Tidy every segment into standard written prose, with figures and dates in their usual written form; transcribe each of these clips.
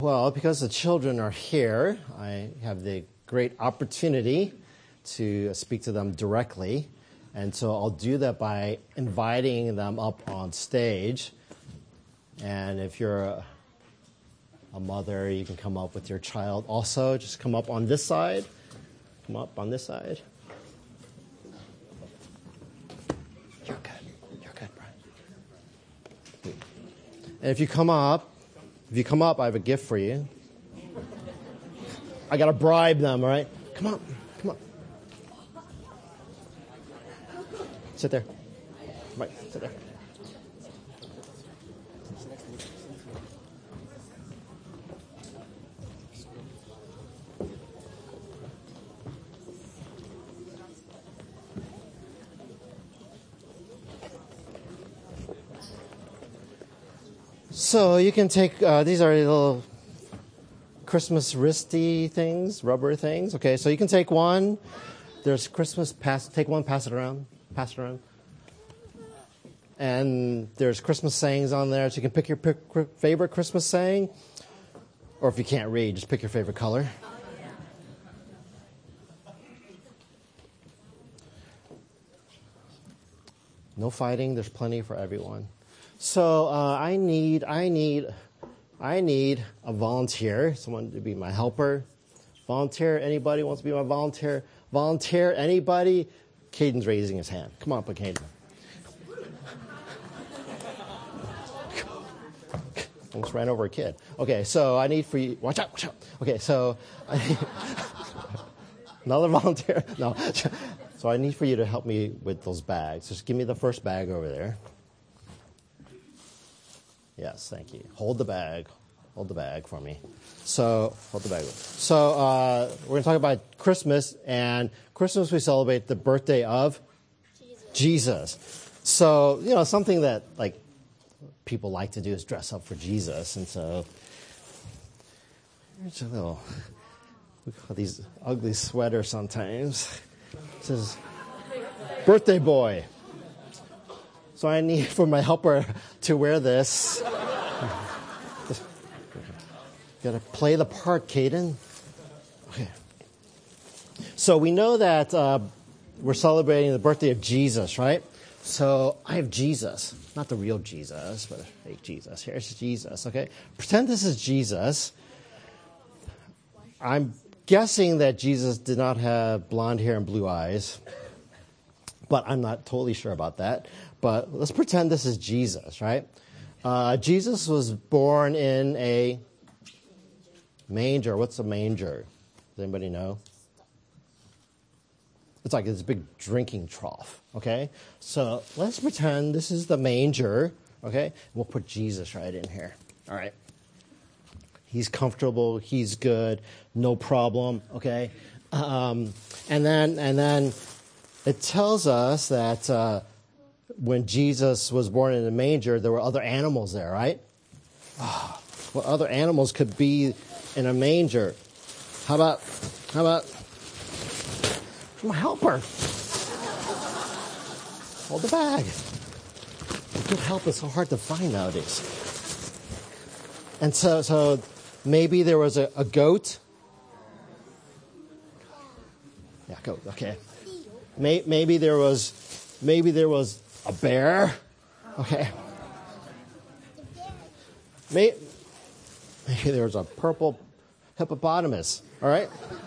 Well, because the children are here, I have the great opportunity to speak to them directly. And so I'll do that by inviting them up on stage. And if you're a mother, you can come up with your child also. Just come up on this side. Come up on this side. You're good, Brian. And if you come up, I have a gift for you. I got to bribe them, all right? Come on. Sit there. Right, sit there. So you can take, these are little Christmas wristy things, rubber things. Okay, so you can take one. There's Christmas, take one, pass it around. And there's Christmas sayings on there, so you can pick your favorite Christmas saying. Or if you can't read, just pick your favorite color. No fighting, there's plenty for everyone. So I need a volunteer, someone to be my helper. Volunteer, anybody wants to be my volunteer? Volunteer, anybody? Caden's raising his hand. Come on up, Caden. Almost ran over a kid. Okay, so I need for you, watch out. Okay, so I need, another volunteer? No. So I need for you to help me with those bags. Just give me the first bag over there. Yes, thank you. Hold the bag for me. So, hold the bag. So, we're going to talk about Christmas, and Christmas we celebrate the birthday of Jesus. So, something that, people like to do is dress up for Jesus, and so, here's we call these ugly sweaters sometimes. It says, birthday boy. So I need for my helper to wear this. Got to play the part, Caden. Okay. So we know that we're celebrating the birthday of Jesus, right? So I have Jesus, not the real Jesus, but fake Jesus. Here's Jesus, okay? Pretend this is Jesus. I'm guessing that Jesus did not have blonde hair and blue eyes, but I'm not totally sure about that. But let's pretend this is Jesus, right? Jesus was born in a manger. What's a manger? Does anybody know? It's like this big drinking trough, okay? So let's pretend this is the manger, okay? We'll put Jesus right in here, all right? He's comfortable. He's good. No problem, okay? And then it tells us that when Jesus was born in a manger, there were other animals there, right? What other animals could be in a manger? How about my helper? Hold the bag. Good help is so hard to find nowadays. And so maybe there was a goat. Yeah, goat. Okay. Maybe there was a bear. Okay. Maybe there was a purple hippopotamus. All right.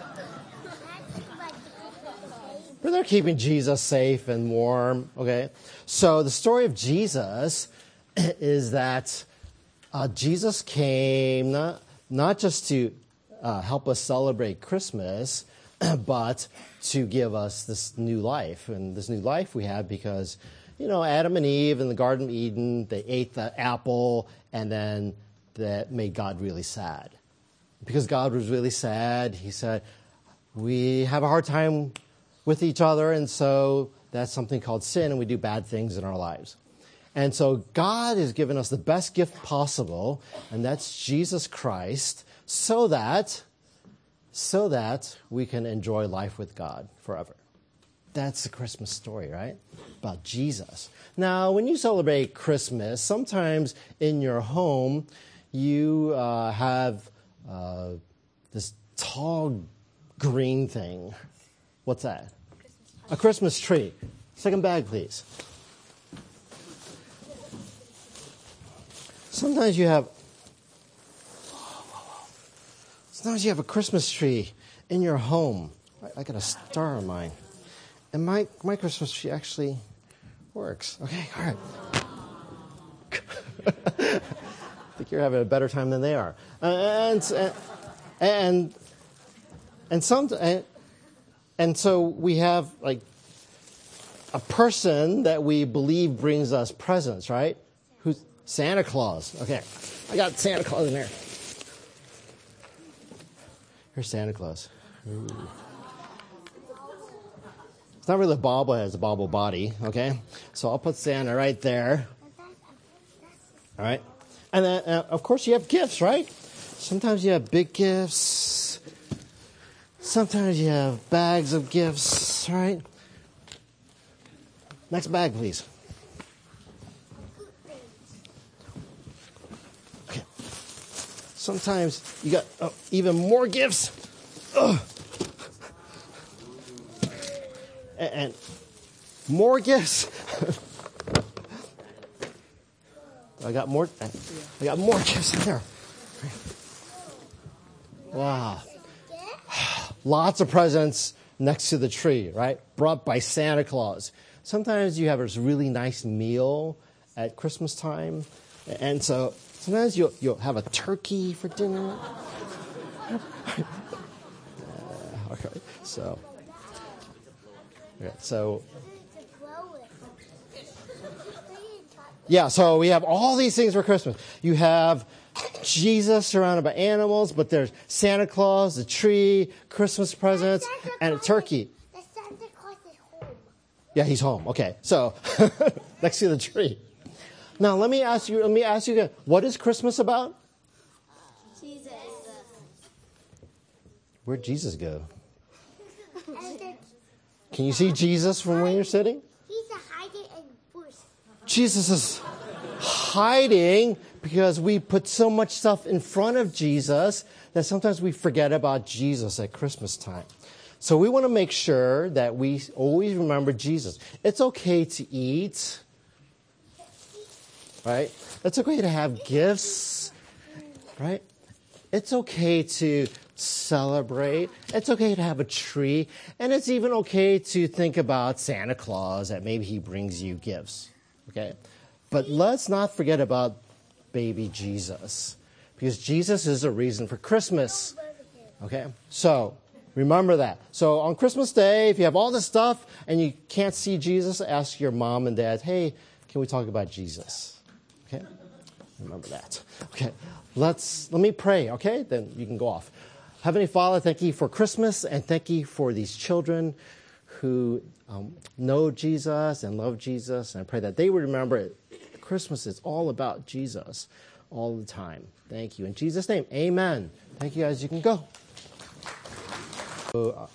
But they're keeping Jesus safe and warm. Okay. So the story of Jesus is that Jesus came not just to help us celebrate Christmas, but to give us this new life. And this new life we have because, Adam and Eve in the Garden of Eden, they ate the apple, and then that made God really sad. Because God was really sad, he said, we have a hard time with each other, and so that's something called sin, and we do bad things in our lives. And so God has given us the best gift possible, and that's Jesus Christ, so that we can enjoy life with God forever. That's the Christmas story, right? About Jesus. Now, when you celebrate Christmas, sometimes in your home, you have this tall green thing. What's that? A Christmas tree. Second bag, please. Sometimes you have a Christmas tree in your home. I got a star on mine. And my Christmas tree actually works. Okay, all right. I think you're having a better time than they are. And so we have like a person that we believe brings us presents, right? Who's Santa Claus? Okay, I got Santa Claus in there. Here's Santa Claus. Ooh. It's not really a bobblehead, it's a bobble body, okay? So I'll put Santa right there. All right? And then, of course, you have gifts, right? Sometimes you have big gifts. Sometimes you have bags of gifts, right? Next bag, please. Okay. Sometimes you got even more gifts. And more gifts. I got more gifts in there. Wow. Lots of presents next to the tree, right? Brought by Santa Claus. Sometimes you have a really nice meal at Christmas time. And so sometimes you'll have a turkey for dinner. Okay, so yeah, so we have all these things for Christmas. You have Jesus surrounded by animals, but there's Santa Claus, the tree, Christmas presents, and a turkey. Santa Claus is home. Yeah, he's home. Okay, so next to the tree. Now let me ask you again. What is Christmas about? Jesus. Where'd Jesus go? Can you see Jesus from where you're sitting? He's hiding in the bush. Jesus is hiding because we put so much stuff in front of Jesus that sometimes we forget about Jesus at Christmas time. So we want to make sure that we always remember Jesus. It's okay to eat, right? It's okay to have gifts, right? It's okay to celebrate. It's okay to have a tree. And it's even okay to think about Santa Claus, that maybe he brings you gifts, okay? But let's not forget about baby Jesus, because Jesus is a reason for Christmas, okay? So remember that. So on Christmas Day, if you have all this stuff and you can't see Jesus, ask your mom and dad, hey, can we talk about Jesus? Okay? Remember that. Okay. Let me pray, okay? Then you can go off. Heavenly Father, thank you for Christmas, and thank you for these children who know Jesus and love Jesus. And I pray that they would remember it. Christmas is all about Jesus all the time. Thank you. In Jesus' name, amen. Thank you, guys. You can go. So,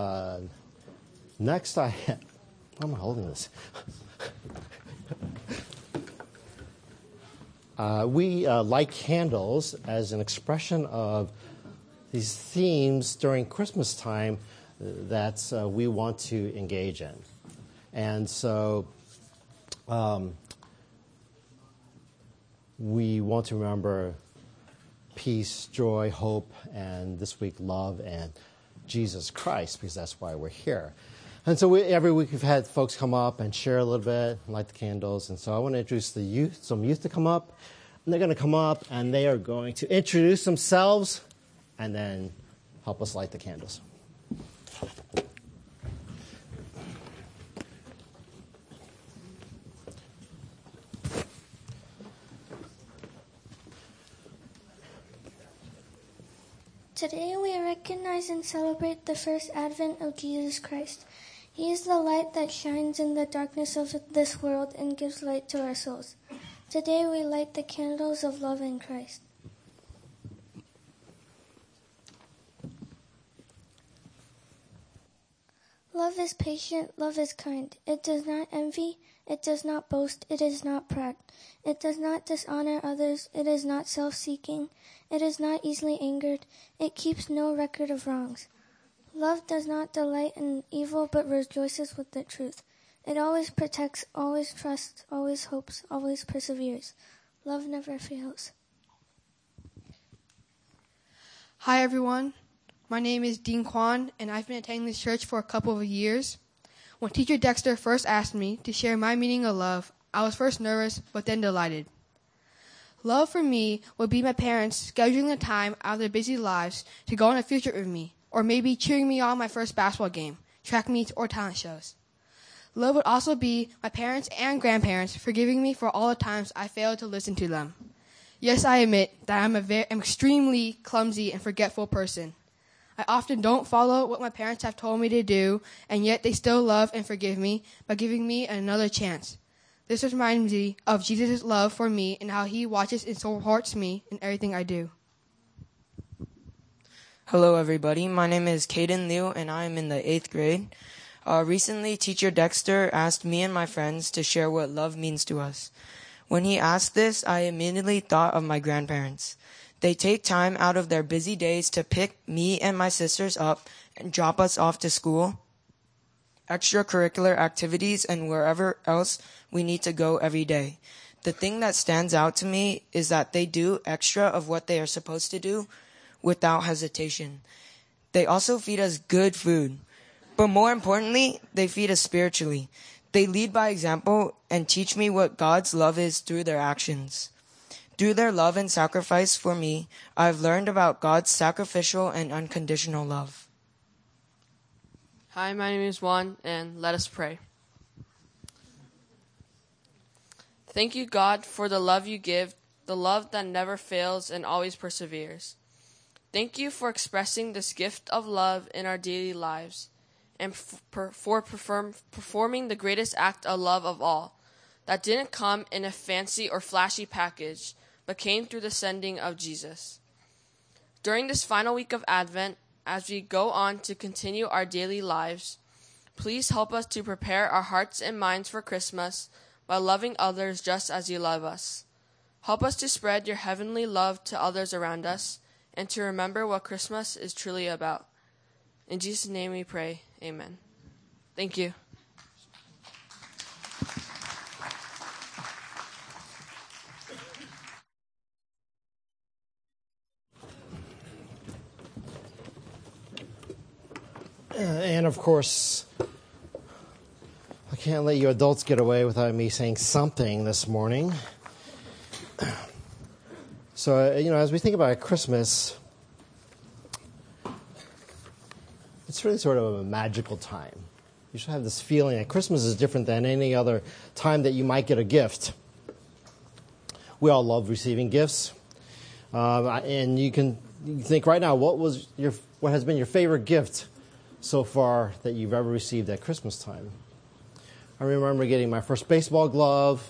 next why am I holding this? We light candles as an expression of these themes during Christmas time that we want to engage in. And so we want to remember peace, joy, hope, and this week love and Jesus Christ, because that's why we're here. And so every week we've had folks come up and share a little bit, light the candles. And so I want to introduce the youth, some youth to come up. And they're going to come up and they are going to introduce themselves and then help us light the candles. Today we recognize and celebrate the first advent of Jesus Christ. He is the light that shines in the darkness of this world and gives light to our souls. Today we light the candles of love in Christ. Love is patient, love is kind. It does not envy, it does not boast, it is not proud. It does not dishonor others, it is not self-seeking, it is not easily angered, it keeps no record of wrongs. Love does not delight in evil, but rejoices with the truth. It always protects, always trusts, always hopes, always perseveres. Love never fails. Hi, everyone. My name is Dean Kwan, and I've been attending this church for a couple of years. When Teacher Dexter first asked me to share my meaning of love, I was first nervous, but then delighted. Love for me would be my parents scheduling the time out of their busy lives to go on a field trip with me, or maybe cheering me on my first basketball game, track meets, or talent shows. Love would also be my parents and grandparents forgiving me for all the times I failed to listen to them. Yes, I admit that I'm an extremely clumsy and forgetful person. I often don't follow what my parents have told me to do, and yet they still love and forgive me by giving me another chance. This reminds me of Jesus' love for me and how he watches and supports me in everything I do. Hello, everybody. My name is Caden Liu, and I am in the 8th grade. Recently, Teacher Dexter asked me and my friends to share what love means to us. When he asked this, I immediately thought of my grandparents. They take time out of their busy days to pick me and my sisters up and drop us off to school, extracurricular activities, and wherever else we need to go every day. The thing that stands out to me is that they do extra of what they are supposed to do without hesitation. They also feed us good food. But more importantly, they feed us spiritually. They lead by example and teach me what God's love is through their actions. Through their love and sacrifice for me, I've learned about God's sacrificial and unconditional love. Hi, my name is Juan, and let us pray. Thank you, God, for the love you give, the love that never fails and always perseveres. Thank you for expressing this gift of love in our daily lives, and for performing the greatest act of love of all, that didn't come in a fancy or flashy package, but came through the sending of Jesus. During this final week of Advent, as we go on to continue our daily lives, please help us to prepare our hearts and minds for Christmas by loving others just as you love us. Help us to spread your heavenly love to others around us and to remember what Christmas is truly about. In Jesus' name we pray. Amen. Thank you. And of course, I can't let you adults get away without me saying something this morning. So, as we think about Christmas, it's really sort of a magical time. You should have this feeling that Christmas is different than any other time that you might get a gift. We all love receiving gifts. And you think right now, what has been your favorite gift so far that you've ever received at Christmas time? I remember getting my first baseball glove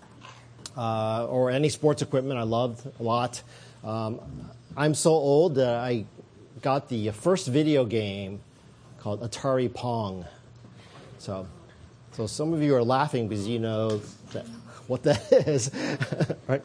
or any sports equipment I loved a lot. I'm so old that I got the first video game called Atari Pong. So some of you are laughing because you know what that is, right?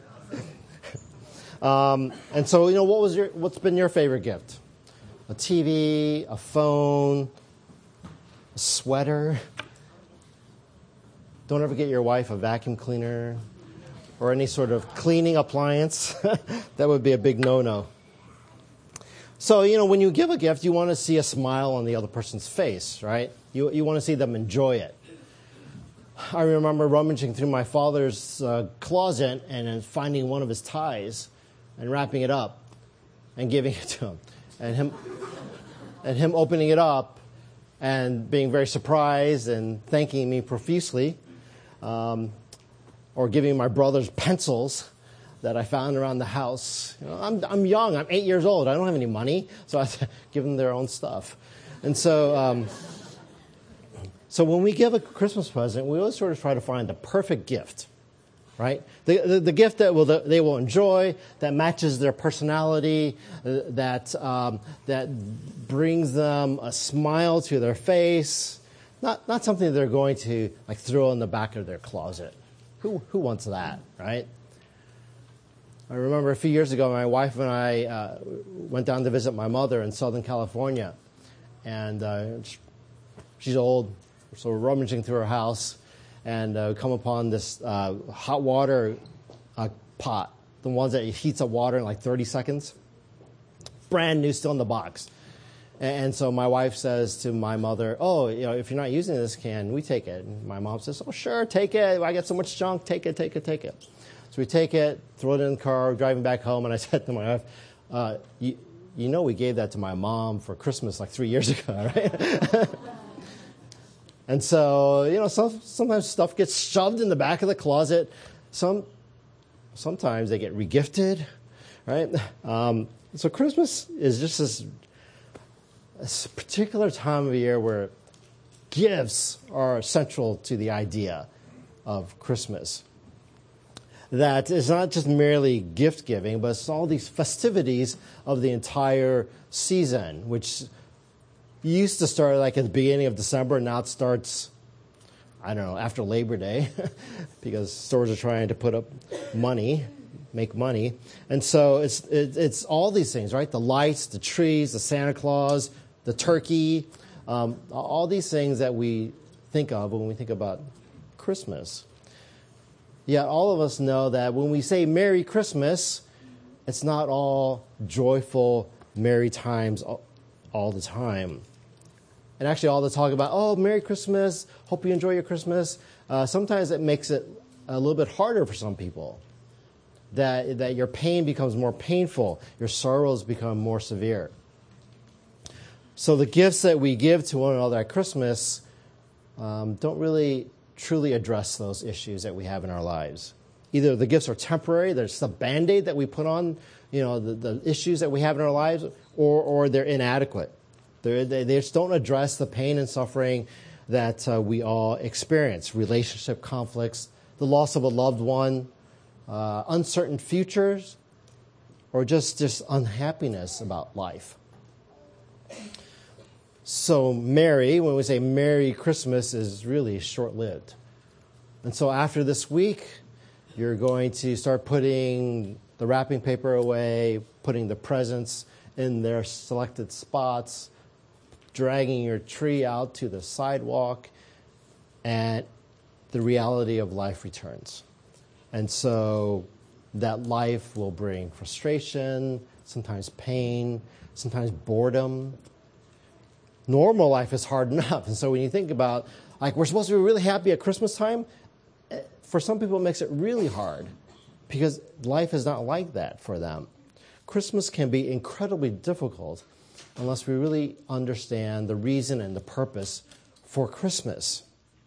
And so, what's been your favorite gift? A TV, a phone, a sweater. Don't ever get your wife a vacuum cleaner or any sort of cleaning appliance. That would be a big no-no. So, when you give a gift, you want to see a smile on the other person's face, right? You want to see them enjoy it. I remember rummaging through my father's closet and then finding one of his ties and wrapping it up and giving it to him. And him opening it up and being very surprised and thanking me profusely, or giving my brother's pencils that I found around the house. I'm young. I'm 8 years old. I don't have any money, so I give them their own stuff. And so, so when we give a Christmas present, we always sort of try to find the perfect gift, right? The gift that they will enjoy, that matches their personality, that brings them a smile to their face, not something they're going to like throw in the back of their closet. Who wants that, right? I remember a few years ago, my wife and I went down to visit my mother in Southern California. And she's old, so we're rummaging through her house, and we come upon this hot water pot, the ones that heats up water in like 30 seconds. Brand new, still in the box. And so my wife says to my mother, "Oh, if you're not using this, can we take it?" And my mom says, "Oh, sure, take it. I got so much junk. Take it. So we take it, throw it in the car, driving back home, and I said to my wife, we gave that to my mom for Christmas like 3 years ago, right?" And so, sometimes stuff gets shoved in the back of the closet. Sometimes they get regifted, right? So Christmas is just this particular time of year where gifts are central to the idea of Christmas. That is not just merely gift giving, but it's all these festivities of the entire season, which used to start like at the beginning of December. Now it starts, after Labor Day, because stores are trying to put up money, make money. And so it's all these things, right? The lights, the trees, the Santa Claus, the turkey, all these things that we think of when we think about Christmas. Yet all of us know that when we say Merry Christmas, it's not all joyful, merry times all the time. And actually all the talk about, oh, Merry Christmas, hope you enjoy your Christmas, sometimes it makes it a little bit harder for some people. That your pain becomes more painful, your sorrows become more severe. So the gifts that we give to one another at Christmas don't really truly address those issues that we have in our lives. Either the gifts are temporary, there's the Band-Aid that we put on, the issues that we have in our lives, or they're inadequate. They just don't address the pain and suffering that we all experience. Relationship conflicts, the loss of a loved one, uncertain futures, or just unhappiness about life. So when we say Merry Christmas, is really short-lived. And so after this week, you're going to start putting the wrapping paper away, putting the presents in their selected spots, dragging your tree out to the sidewalk, and the reality of life returns. And so that life will bring frustration, sometimes pain, sometimes boredom. Normal life is hard enough. And so when you think about, like, we're supposed to be really happy at Christmas time, for some people it makes it really hard because life is not like that for them. Christmas can be incredibly difficult unless we really understand the reason and the purpose for Christmas.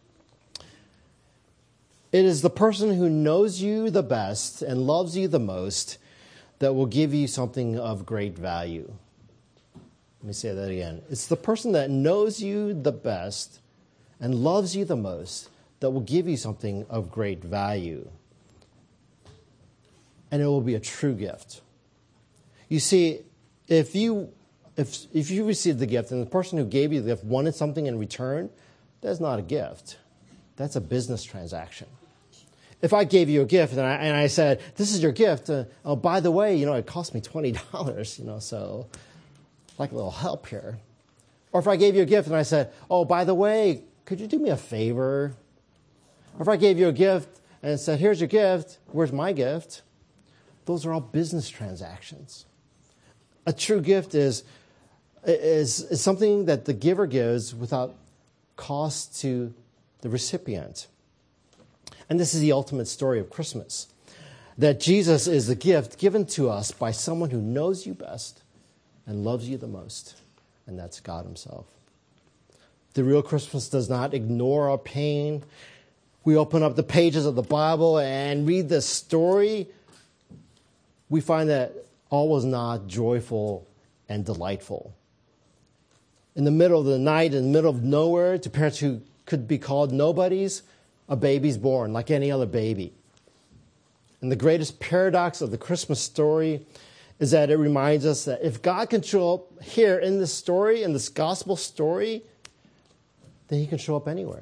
It is the person who knows you the best and loves you the most that will give you something of great value. Let me say that again. It's the person that knows you the best and loves you the most that will give you something of great value. And it will be a true gift. You see, if you received the gift and the person who gave you the gift wanted something in return, that's not a gift. That's a business transaction. If I gave you a gift and I said, "This is your gift. Oh, by the way, it cost me $20. So like a little help here." Or if I gave you a gift and I said, "Oh, by the way, could you do me a favor?" Or if I gave you a gift and said, "Here's your gift. Where's my gift?" Those are all business transactions. A true gift is something that the giver gives without cost to the recipient. And this is the ultimate story of Christmas, that Jesus is the gift given to us by someone who knows you best and loves you the most, and that's God himself. The real Christmas does not ignore our pain. We open up the pages of the Bible and read this story. We find that all was not joyful and delightful. In the middle of the night, in the middle of nowhere, to parents who could be called nobodies, a baby's born like any other baby. And the greatest paradox of the Christmas story is that it reminds us that if God can show up here in this story, in this gospel story, then he can show up anywhere.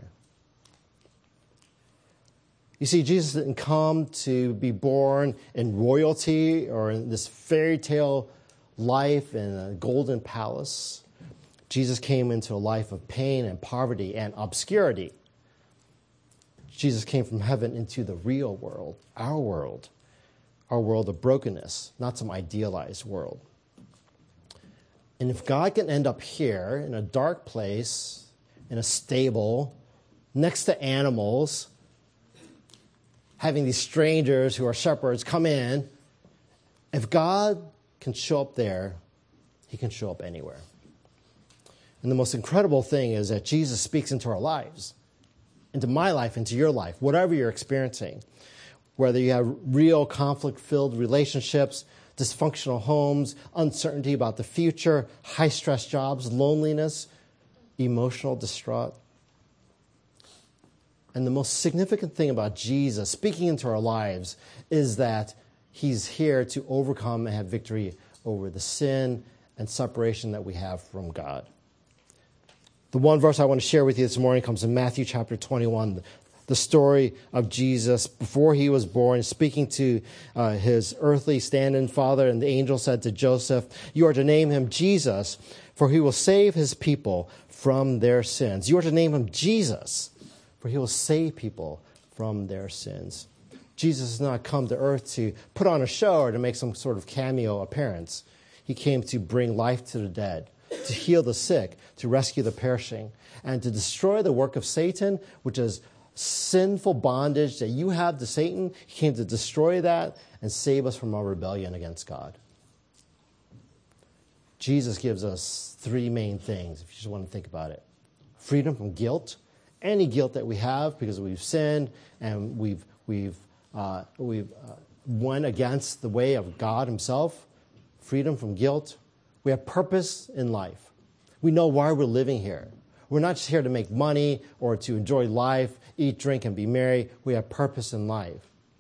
You see, Jesus didn't come to be born in royalty or in this fairy tale life in a golden palace. Jesus came into a life of pain and poverty and obscurity. Jesus came from heaven into the real world, our world of brokenness, not some idealized world. And if God can end up here in a dark place, in a stable, next to animals, having these strangers who are shepherds come in, if God can show up there, he can show up anywhere. And the most incredible thing is that Jesus speaks into our lives, into my life, into your life, whatever you're experiencing, whether you have real conflict-filled relationships, dysfunctional homes, uncertainty about the future, high-stress jobs, loneliness, emotional distraught. And the most significant thing about Jesus speaking into our lives is that he's here to overcome and have victory over the sin and separation that we have from God. The one verse I want to share with you this morning comes in Matthew chapter 21, the story of Jesus before he was born, speaking to his earthly stand-in father, and the angel said to Joseph, "You are to name him Jesus, for he will save his people from their sins." You are to name him Jesus, for he will save people from their sins. Jesus has not come to earth to put on a show or to make some sort of cameo appearance. He came to bring life to the dead, to heal the sick, to rescue the perishing, and to destroy the work of Satan, which is sinful bondage that you have to Satan. He came to destroy that and save us from our rebellion against God. Jesus gives us three main things, if you just want to think about it. Freedom from guilt, any guilt that we have because we've sinned and we've went against the way of God himself. Freedom from guilt. We have purpose in life. We know why we're living here. We're not just here to make money or to enjoy life, eat, drink, and be merry. We have purpose in life.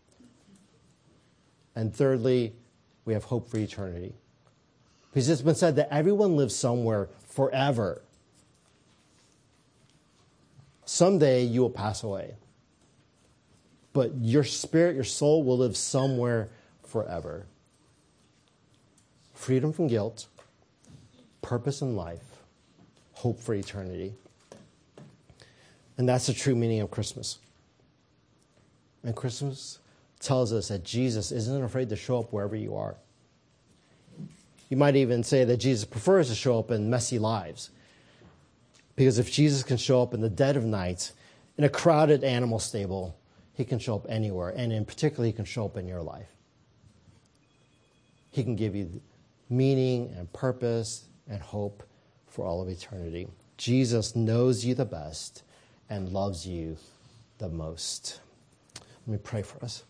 And thirdly, we have hope for eternity. Because it's been said that everyone lives somewhere forever. Someday you will pass away. But your spirit, your soul will live somewhere forever. Freedom from guilt, purpose in life, hope for eternity. And that's the true meaning of Christmas. And Christmas tells us that Jesus isn't afraid to show up wherever you are. You might even say that Jesus prefers to show up in messy lives. Because if Jesus can show up in the dead of night, in a crowded animal stable, he can show up anywhere. And in particular, he can show up in your life. He can give you meaning and purpose and hope for all of eternity. Jesus knows you the best and loves you the most. Let me pray for us.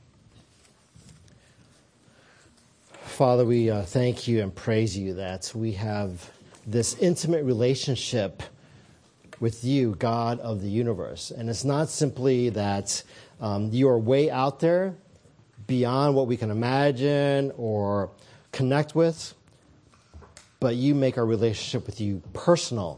Father, we thank you and praise you that we have this intimate relationship with you, God of the universe. And it's not simply that you are way out there beyond what we can imagine or connect with, but you make our relationship with you personal.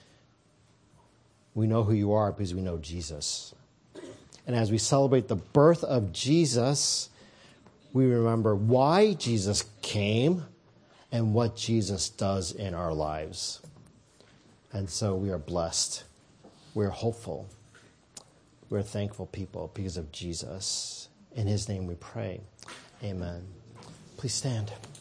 We know who you are because we know Jesus. And as we celebrate the birth of Jesus, we remember why Jesus came and what Jesus does in our lives. And so we are blessed. We're hopeful. We're thankful people because of Jesus. In his name we pray. Amen. Please stand.